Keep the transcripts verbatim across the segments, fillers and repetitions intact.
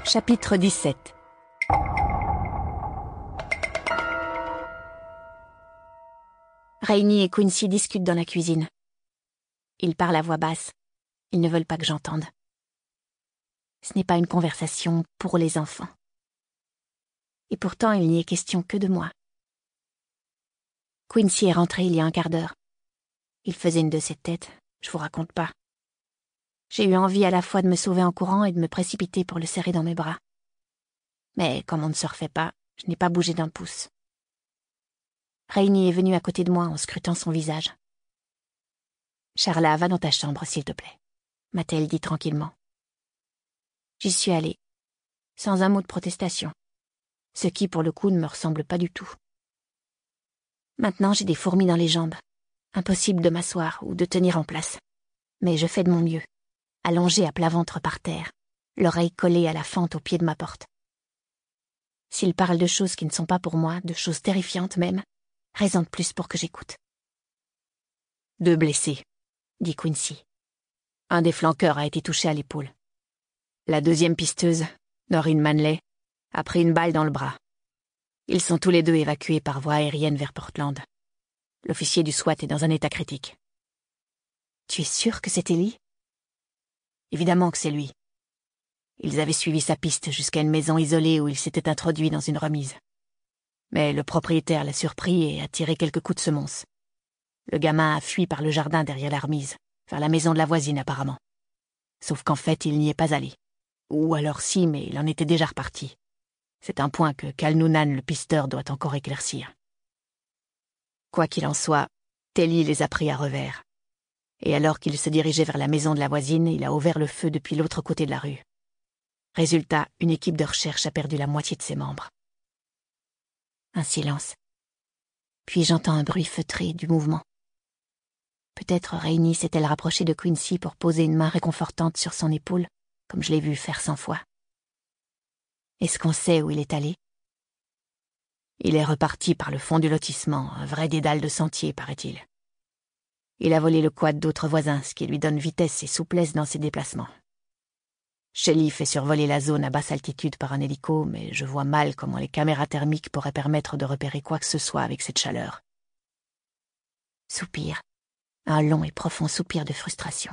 Chapitre dix-sept. Rainy et Quincy discutent dans la cuisine. Ils parlent à voix basse. Ils ne veulent pas que j'entende. Ce n'est pas une conversation pour les enfants. Et pourtant, il n'y est question que de moi. Quincy est rentré il y a un quart d'heure. Il faisait une de ses têtes, je vous raconte pas. J'ai eu envie à la fois de me sauver en courant et de me précipiter pour le serrer dans mes bras. Mais comme on ne se refait pas, je n'ai pas bougé d'un pouce. Rainy est venue à côté de moi en scrutant son visage. « Charla, va dans ta chambre, s'il te plaît », m'a-t-elle dit tranquillement. J'y suis allée, sans un mot de protestation, ce qui, pour le coup, ne me ressemble pas du tout. Maintenant, j'ai des fourmis dans les jambes. Impossible de m'asseoir ou de tenir en place. Mais je fais de mon mieux, allongée à plat ventre par terre, l'oreille collée à la fente au pied de ma porte. S'il parle de choses qui ne sont pas pour moi, de choses terrifiantes même, raison de plus pour que j'écoute. Deux blessés, dit Quincy. Un des flanqueurs a été touché à l'épaule. La deuxième pisteuse, Noreen Manley, a pris une balle dans le bras. Ils sont tous les deux évacués par voie aérienne vers Portland. L'officier du SWAT est dans un état critique. Tu es sûr que c'est Ellie ? Évidemment que c'est lui. Ils avaient suivi sa piste jusqu'à une maison isolée où il s'était introduit dans une remise. Mais le propriétaire l'a surpris et a tiré quelques coups de semonce. Le gamin a fui par le jardin derrière la remise, vers la maison de la voisine apparemment. Sauf qu'en fait, il n'y est pas allé. Ou alors si, mais il en était déjà reparti. C'est un point que Cal Noonan, le pisteur, doit encore éclaircir. Quoi qu'il en soit, Telly les a pris à revers. Et alors qu'il se dirigeait vers la maison de la voisine, il a ouvert le feu depuis l'autre côté de la rue. Résultat, une équipe de recherche a perdu la moitié de ses membres. Un silence. Puis j'entends un bruit feutré du mouvement. Peut-être Rainy s'est-elle rapprochée de Quincy pour poser une main réconfortante sur son épaule, comme je l'ai vu faire cent fois. Est-ce qu'on sait où il est allé ? Il est reparti par le fond du lotissement, un vrai dédale de sentier, paraît-il. Il a volé le quad d'autres voisins, ce qui lui donne vitesse et souplesse dans ses déplacements. Shelly fait survoler la zone à basse altitude par un hélico, mais je vois mal comment les caméras thermiques pourraient permettre de repérer quoi que ce soit avec cette chaleur. Soupir. Un long et profond soupir de frustration.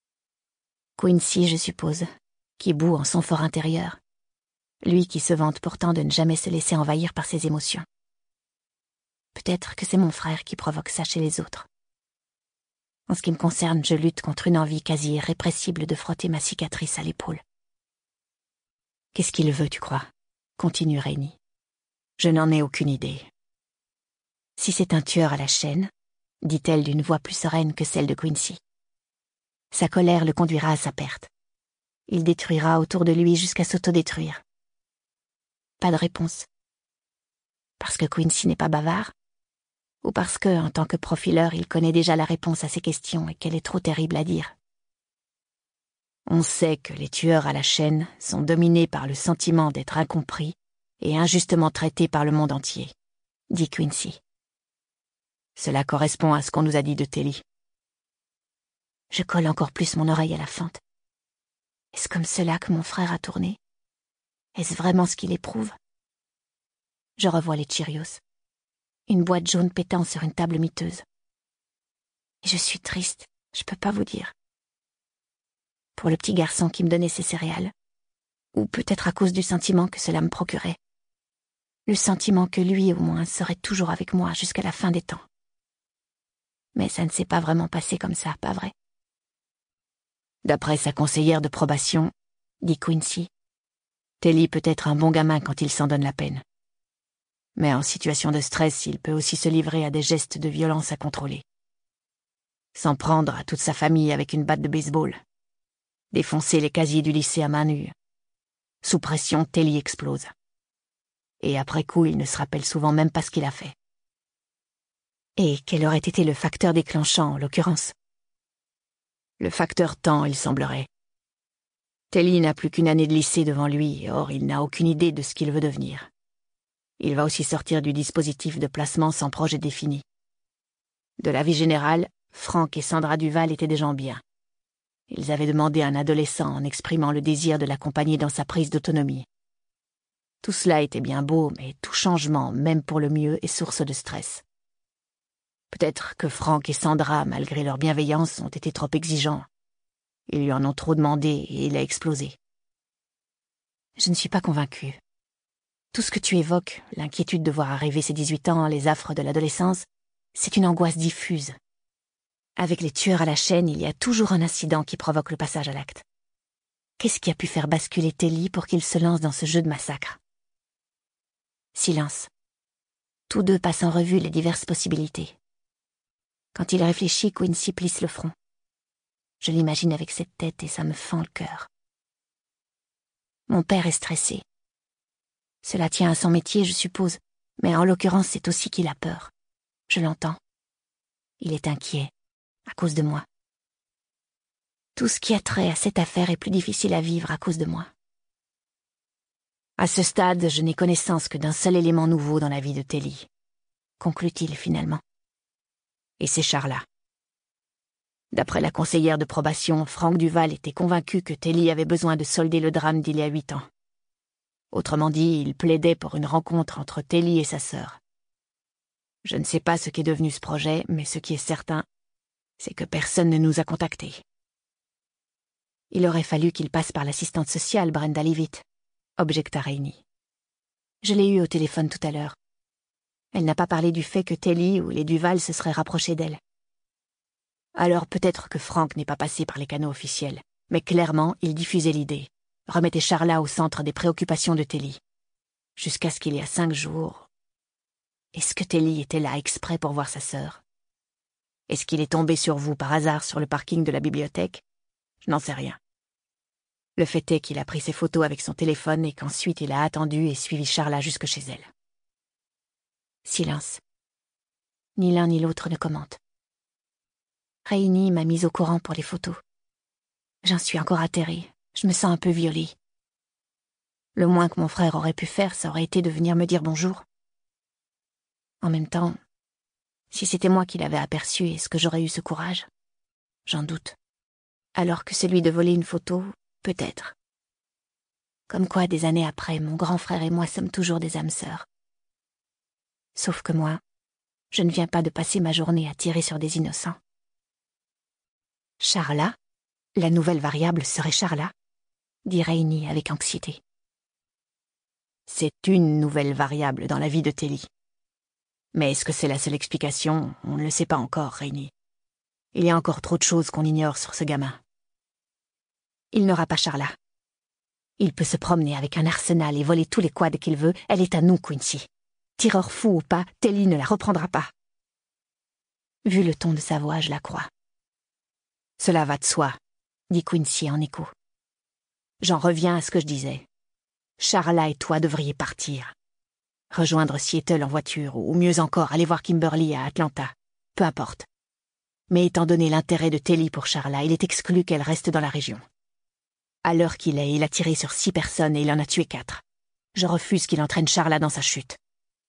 Quincy, je suppose, qui bout en son fort intérieur. Lui qui se vante pourtant de ne jamais se laisser envahir par ses émotions. Peut-être que c'est mon frère qui provoque ça chez les autres. En ce qui me concerne, je lutte contre une envie quasi irrépressible de frotter ma cicatrice à l'épaule. Qu'est-ce qu'il veut, tu crois ? Continue Rainy. Je n'en ai aucune idée. Si c'est un tueur à la chaîne, dit-elle d'une voix plus sereine que celle de Quincy, sa colère le conduira à sa perte. Il détruira autour de lui jusqu'à s'autodétruire. Pas de réponse. Parce que Quincy n'est pas bavard ? Ou parce que, en tant que profileur, il connaît déjà la réponse à ces questions et qu'elle est trop terrible à dire. On sait que les tueurs à la chaîne sont dominés par le sentiment d'être incompris et injustement traités par le monde entier, dit Quincy. Cela correspond à ce qu'on nous a dit de Telly. Je colle encore plus mon oreille à la fente. Est-ce comme cela que mon frère a tourné ? Est-ce vraiment ce qu'il éprouve ? Je revois les Cheerios. Une boîte jaune pétant sur une table miteuse. Et je suis triste, je peux pas vous dire. Pour le petit garçon qui me donnait ses céréales. Ou peut-être à cause du sentiment que cela me procurait. Le sentiment que lui, au moins, serait toujours avec moi jusqu'à la fin des temps. Mais ça ne s'est pas vraiment passé comme ça, pas vrai ? D'après sa conseillère de probation, dit Quincy, Telly peut être un bon gamin quand il s'en donne la peine. Mais en situation de stress, il peut aussi se livrer à des gestes de violence à contrôler. S'en prendre à toute sa famille avec une batte de baseball. Défoncer les casiers du lycée à main nue. Sous pression, Telly explose. Et après coup, il ne se rappelle souvent même pas ce qu'il a fait. Et quel aurait été le facteur déclenchant, en l'occurrence ? Le facteur temps, il semblerait. Telly n'a plus qu'une année de lycée devant lui, or il n'a aucune idée de ce qu'il veut devenir. Il va aussi sortir du dispositif de placement sans projet défini. De la vie générale, Franck et Sandra Duval étaient des gens bien. Ils avaient demandé un adolescent en exprimant le désir de l'accompagner dans sa prise d'autonomie. Tout cela était bien beau, mais tout changement, même pour le mieux, est source de stress. Peut-être que Franck et Sandra, malgré leur bienveillance, ont été trop exigeants. Ils lui en ont trop demandé et il a explosé. Je ne suis pas convaincue. Tout ce que tu évoques, l'inquiétude de voir arriver ses dix-huit ans, les affres de l'adolescence, c'est une angoisse diffuse. Avec les tueurs à la chaîne, il y a toujours un incident qui provoque le passage à l'acte. Qu'est-ce qui a pu faire basculer Telly pour qu'il se lance dans ce jeu de massacre? Silence. Tous deux passent en revue les diverses possibilités. Quand il réfléchit, Quincy plisse le front. Je l'imagine avec cette tête et ça me fend le cœur. Mon père est stressé. Cela tient à son métier, je suppose, mais en l'occurrence, c'est aussi qu'il a peur. Je l'entends. Il est inquiet, à cause de moi. Tout ce qui a trait à cette affaire est plus difficile à vivre à cause de moi. À ce stade, je n'ai connaissance que d'un seul élément nouveau dans la vie de Telly, conclut-il finalement. Et c'est Charla. D'après la conseillère de probation, Franck Duval était convaincu que Telly avait besoin de solder le drame d'il y a huit ans. Autrement dit, il plaidait pour une rencontre entre Telly et sa sœur. Je ne sais pas ce qu'est devenu ce projet, mais ce qui est certain, c'est que personne ne nous a contactés. Il aurait fallu qu'il passe par l'assistante sociale, Brenda Leavitt, objecta Rainey. Je l'ai eue au téléphone tout à l'heure. Elle n'a pas parlé du fait que Telly ou les Duval se seraient rapprochés d'elle. Alors peut-être que Franck n'est pas passé par les canaux officiels, mais clairement, il diffusait l'idée, remettait Charla au centre des préoccupations de Telly. Jusqu'à ce qu'il y a cinq jours... Est-ce que Telly était là exprès pour voir sa sœur? Est-ce qu'il est tombé sur vous par hasard sur le parking de la bibliothèque? Je n'en sais rien. Le fait est qu'il a pris ses photos avec son téléphone et qu'ensuite il a attendu et suivi Charla jusque chez elle. Silence. Ni l'un ni l'autre ne commente. Rainey m'a mise au courant pour les photos. J'en suis encore atterrée. Je me sens un peu violée. Le moins que mon frère aurait pu faire, ça aurait été de venir me dire bonjour. En même temps, si c'était moi qui l'avais aperçu, est-ce que j'aurais eu ce courage? J'en doute. Alors que celui de voler une photo, peut-être. Comme quoi, des années après, mon grand frère et moi sommes toujours des âmes sœurs. Sauf que moi, je ne viens pas de passer ma journée à tirer sur des innocents. Charla? La nouvelle variable serait Charla? Dit Rainey avec anxiété. C'est une nouvelle variable dans la vie de Telly. Mais est-ce que c'est la seule explication? On ne le sait pas encore, Rainey. Il y a encore trop de choses qu'on ignore sur ce gamin. Il n'aura pas Charla. Il peut se promener avec un arsenal et voler tous les quads qu'il veut. Elle est à nous, Quincy. Tireur fou ou pas, Telly ne la reprendra pas. Vu le ton de sa voix, je la crois. Cela va de soi, dit Quincy en écho. J'en reviens à ce que je disais. Charla et toi devriez partir. Rejoindre Seattle en voiture, ou mieux encore, aller voir Kimberly à Atlanta. Peu importe. Mais étant donné l'intérêt de Telly pour Charla, il est exclu qu'elle reste dans la région. À l'heure qu'il est, il a tiré sur six personnes et il en a tué quatre. Je refuse qu'il entraîne Charla dans sa chute.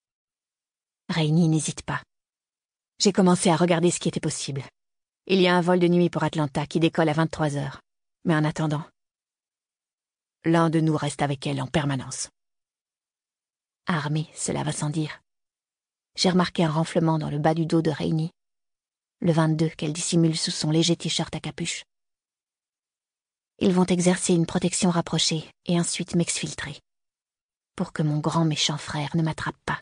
Rainey n'hésite pas. J'ai commencé à regarder ce qui était possible. Il y a un vol de nuit pour Atlanta qui décolle à vingt-trois heures. Mais en attendant, l'un de nous reste avec elle en permanence. Armée, cela va sans dire. J'ai remarqué un renflement dans le bas du dos de Rainey. Le vingt-deux qu'elle dissimule sous son léger t-shirt à capuche. Ils vont exercer une protection rapprochée et ensuite m'exfiltrer. Pour que mon grand méchant frère ne m'attrape pas.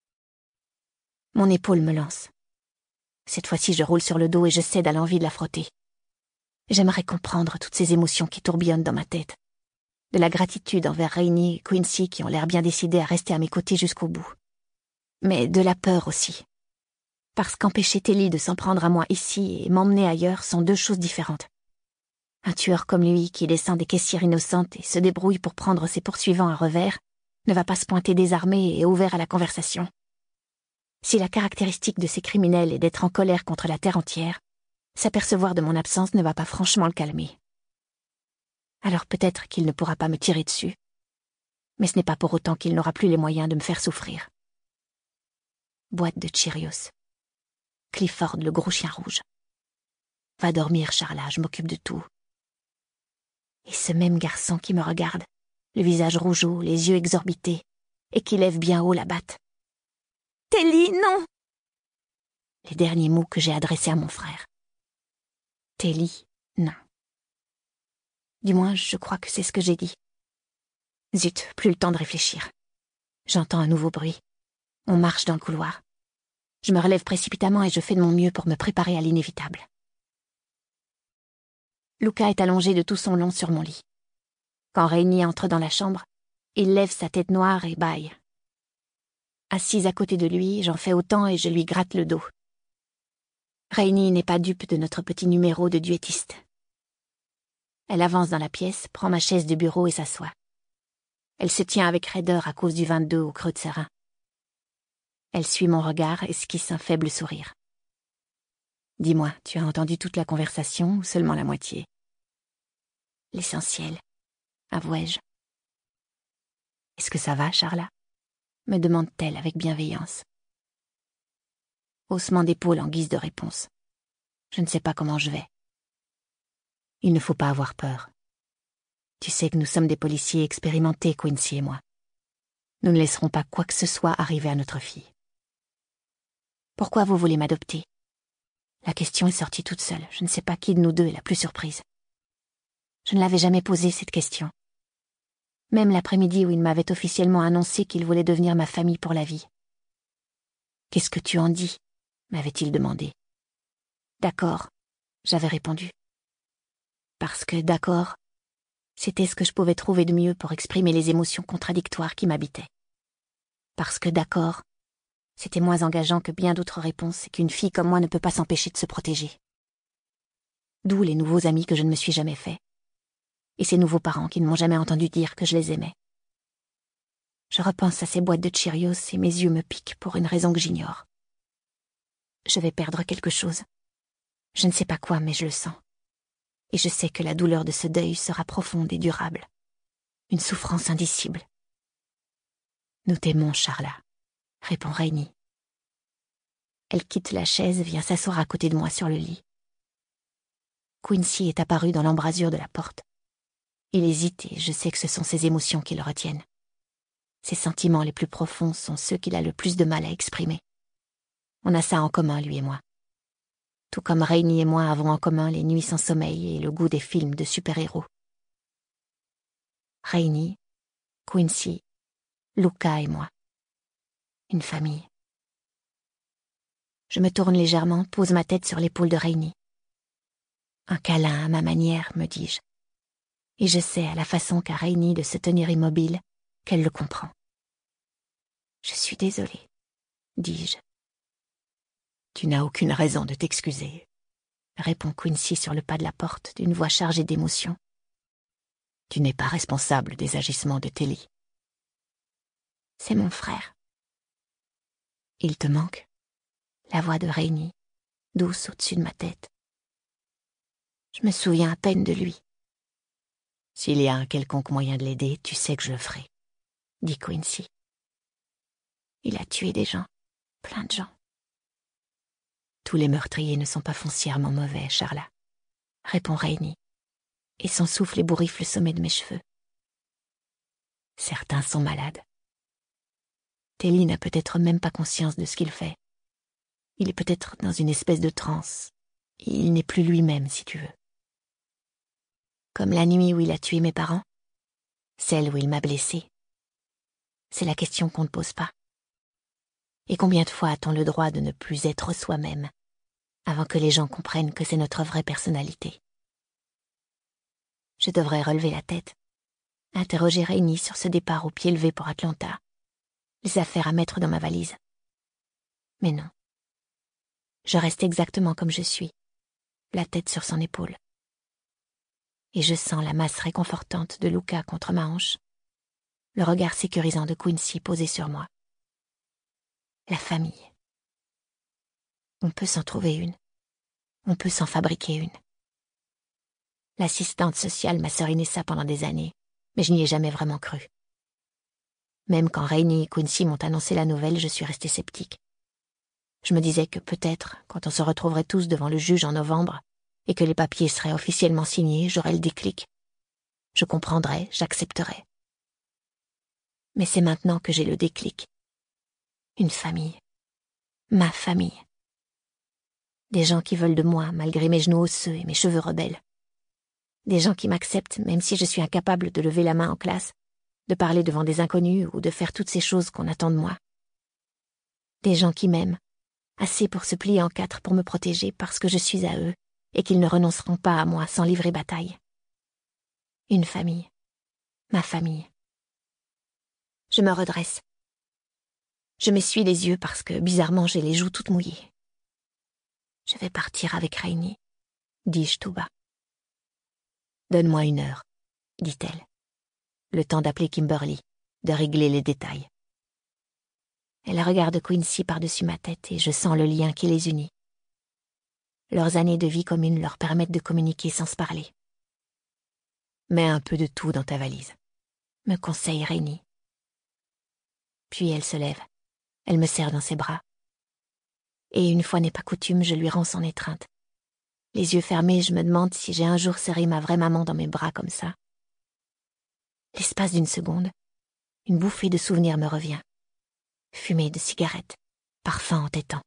Mon épaule me lance. Cette fois-ci, je roule sur le dos et je cède à l'envie de la frotter. J'aimerais comprendre toutes ces émotions qui tourbillonnent dans ma tête. De la gratitude envers Rainey et Quincy qui ont l'air bien décidés à rester à mes côtés jusqu'au bout. Mais de la peur aussi. Parce qu'empêcher Telly de s'en prendre à moi ici et m'emmener ailleurs sont deux choses différentes. Un tueur comme lui qui descend des caissières innocentes et se débrouille pour prendre ses poursuivants à revers ne va pas se pointer désarmé et ouvert à la conversation. Si la caractéristique de ces criminels est d'être en colère contre la terre entière, s'apercevoir de mon absence ne va pas franchement le calmer. Alors peut-être qu'il ne pourra pas me tirer dessus, mais ce n'est pas pour autant qu'il n'aura plus les moyens de me faire souffrir. Boîte de Cheerios. Clifford, le gros chien rouge. Va dormir, Charla, je m'occupe de tout. Et ce même garçon qui me regarde, le visage rougeau, les yeux exorbités, et qui lève bien haut la batte. « Telly, non !» Les derniers mots que j'ai adressés à mon frère. « Telly, non. » Du moins, je crois que c'est ce que j'ai dit. Zut, plus le temps de réfléchir. J'entends un nouveau bruit. On marche dans le couloir. Je me relève précipitamment et je fais de mon mieux pour me préparer à l'inévitable. Luca est allongé de tout son long sur mon lit. Quand Rainy entre dans la chambre, il lève sa tête noire et bâille. Assise à côté de lui, j'en fais autant et je lui gratte le dos. Rainy n'est pas dupe de notre petit numéro de duettiste. Elle avance dans la pièce, prend ma chaise de bureau et s'assoit. Elle se tient avec raideur à cause du vingt-deux au creux de ses reins. Elle suit mon regard, esquisse un faible sourire. « Dis-moi, tu as entendu toute la conversation ou seulement la moitié ?»« L'essentiel, avouai-je. »« Est-ce que ça va, Charla ?» me demande-t-elle avec bienveillance. Haussement d'épaule en guise de réponse. Je ne sais pas comment je vais. Il ne faut pas avoir peur. Tu sais que nous sommes des policiers expérimentés, Quincy et moi. Nous ne laisserons pas quoi que ce soit arriver à notre fille. Pourquoi vous voulez m'adopter ? La question est sortie toute seule. Je ne sais pas qui de nous deux est la plus surprise. Je ne l'avais jamais posée, cette question. Même l'après-midi où il m'avait officiellement annoncé qu'il voulait devenir ma famille pour la vie. « Qu'est-ce que tu en dis ?» m'avait-il demandé. « D'accord », j'avais répondu. Parce que d'accord, c'était ce que je pouvais trouver de mieux pour exprimer les émotions contradictoires qui m'habitaient. Parce que d'accord, c'était moins engageant que bien d'autres réponses et qu'une fille comme moi ne peut pas s'empêcher de se protéger. D'où les nouveaux amis que je ne me suis jamais faits. Et ces nouveaux parents qui ne m'ont jamais entendu dire que je les aimais. Je repense à ces boîtes de Cheerios et mes yeux me piquent pour une raison que j'ignore. Je vais perdre quelque chose. Je ne sais pas quoi, mais je le sens. Et je sais que la douleur de ce deuil sera profonde et durable. Une souffrance indicible. Nous t'aimons, Charla, répond Rainy. Elle quitte la chaise et vient s'asseoir à côté de moi sur le lit. Quincy est apparu dans l'embrasure de la porte. Il hésite et je sais que ce sont ses émotions qui le retiennent. Ses sentiments les plus profonds sont ceux qu'il a le plus de mal à exprimer. On a ça en commun, lui et moi. Tout comme Rainy et moi avons en commun les nuits sans sommeil et le goût des films de super-héros. Rainy, Quincy, Luca et moi. Une famille. Je me tourne légèrement, pose ma tête sur l'épaule de Rainy. Un câlin à ma manière, me dis-je. Et je sais, à la façon qu'a Rainy de se tenir immobile, qu'elle le comprend. Je suis désolée, dis-je. Tu n'as aucune raison de t'excuser, répond Quincy sur le pas de la porte d'une voix chargée d'émotion. Tu n'es pas responsable des agissements de Telly. C'est mon frère. Il te manque ? La voix de Rainy, douce au-dessus de ma tête. Je me souviens à peine de lui. S'il y a un quelconque moyen de l'aider, tu sais que je le ferai, dit Quincy. Il a tué des gens, plein de gens. Tous les meurtriers ne sont pas foncièrement mauvais, Charla, répond Rainy, et son souffle ébouriffe le sommet de mes cheveux. Certains sont malades. Telly n'a peut-être même pas conscience de ce qu'il fait. Il est peut-être dans une espèce de transe. Et il n'est plus lui-même, si tu veux. Comme la nuit où il a tué mes parents, celle où il m'a blessée. C'est la question qu'on ne pose pas. Et combien de fois a-t-on le droit de ne plus être soi-même avant que les gens comprennent que c'est notre vraie personnalité? Je devrais relever la tête, interroger Rainy sur ce départ au pied levé pour Atlanta, les affaires à mettre dans ma valise. Mais non. Je reste exactement comme je suis, la tête sur son épaule. Et je sens la masse réconfortante de Luca contre ma hanche, le regard sécurisant de Quincy posé sur moi. La famille. On peut s'en trouver une. On peut s'en fabriquer une. L'assistante sociale m'a seriné ça pendant des années, mais je n'y ai jamais vraiment cru. Même quand Rainy et Quincy m'ont annoncé la nouvelle, je suis restée sceptique. Je me disais que peut-être, quand on se retrouverait tous devant le juge en novembre, et que les papiers seraient officiellement signés, j'aurais le déclic. Je comprendrai, j'accepterai. Mais c'est maintenant que j'ai le déclic. Une famille. Ma famille. Des gens qui veulent de moi, malgré mes genoux osseux et mes cheveux rebelles. Des gens qui m'acceptent, même si je suis incapable de lever la main en classe, de parler devant des inconnus ou de faire toutes ces choses qu'on attend de moi. Des gens qui m'aiment, assez pour se plier en quatre pour me protéger parce que je suis à eux et qu'ils ne renonceront pas à moi sans livrer bataille. Une famille. Ma famille. Je me redresse. Je m'essuie les yeux parce que, bizarrement, j'ai les joues toutes mouillées. Je vais partir avec Rainy, dis-je tout bas. Donne-moi une heure, dit-elle. Le temps d'appeler Kimberly, de régler les détails. Elle regarde Quincy par-dessus ma tête et je sens le lien qui les unit. Leurs années de vie commune leur permettent de communiquer sans se parler. Mets un peu de tout dans ta valise, me conseille Rainy. Puis elle se lève. Elle me serre dans ses bras. Et une fois n'est pas coutume, je lui rends son étreinte. Les yeux fermés, je me demande si j'ai un jour serré ma vraie maman dans mes bras comme ça. L'espace d'une seconde, une bouffée de souvenirs me revient. Fumée de cigarette, parfum entêtant.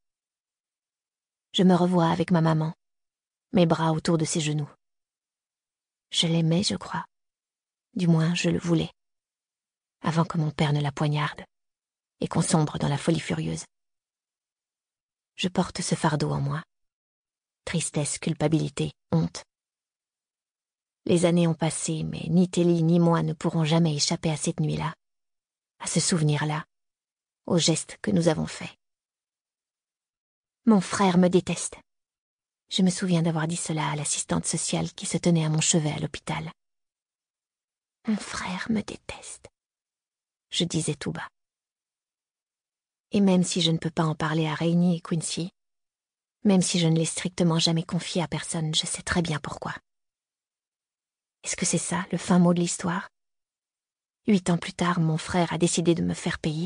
Je me revois avec ma maman, mes bras autour de ses genoux. Je l'aimais, je crois. Du moins, je le voulais. Avant que mon père ne la poignarde et qu'on sombre dans la folie furieuse. Je porte ce fardeau en moi. Tristesse, culpabilité, honte. Les années ont passé, mais ni Telly ni moi ne pourrons jamais échapper à cette nuit-là, à ce souvenir-là, aux gestes que nous avons faits. Mon frère me déteste. Je me souviens d'avoir dit cela à l'assistante sociale qui se tenait à mon chevet à l'hôpital. Mon frère me déteste, je disais tout bas. Et même si je ne peux pas en parler à Rainy et Quincy, même si je ne l'ai strictement jamais confié à personne, je sais très bien pourquoi. Est-ce que c'est ça, le fin mot de l'histoire? Huit ans plus tard, mon frère a décidé de me faire payer.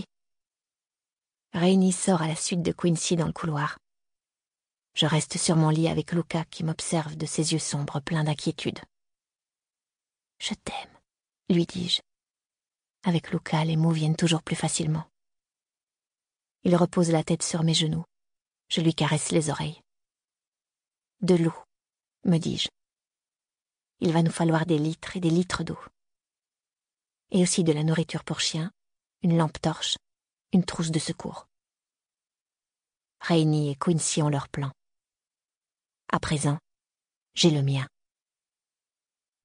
Rainy sort à la suite de Quincy dans le couloir. Je reste sur mon lit avec Luca qui m'observe de ses yeux sombres pleins d'inquiétude. « Je t'aime », lui dis-je. Avec Luca, les mots viennent toujours plus facilement. Il repose la tête sur mes genoux. Je lui caresse les oreilles. « De l'eau », me dis-je. Il va nous falloir des litres et des litres d'eau. Et aussi de la nourriture pour chien, une lampe torche, une trousse de secours. Rainy et Quincy ont leur plan. À présent, j'ai le mien.